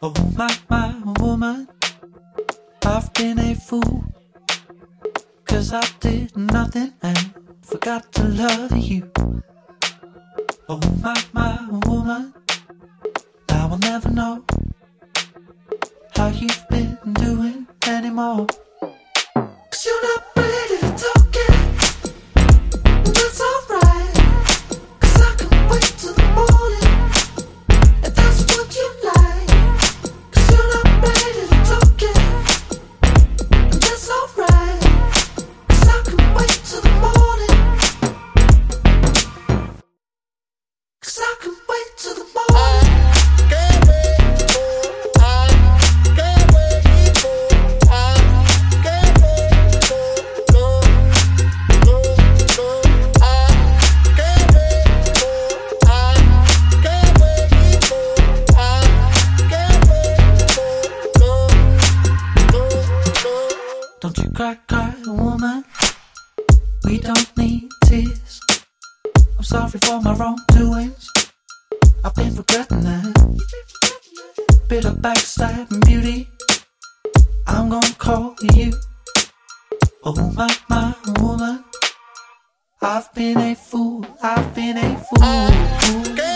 Oh my woman, I've been a fool, 'cause I did nothing and forgot to love you. Oh my woman, I will never know how you've been doing anymore. 'Cause you're not ready to talk it, and that's alright, 'cause I can wait till the morning, and that's what you like. 'Cause you're not ready to talk it, and that's alright, 'cause I can wait till the morning, 'cause I can wait till the morning. Don't you cry, woman, we don't need tears. I'm sorry for my wrongdoings, I've been regretting that. Bit of backstabbing beauty, I'm gonna call you. Oh my woman, I've been a fool, I've been a fool.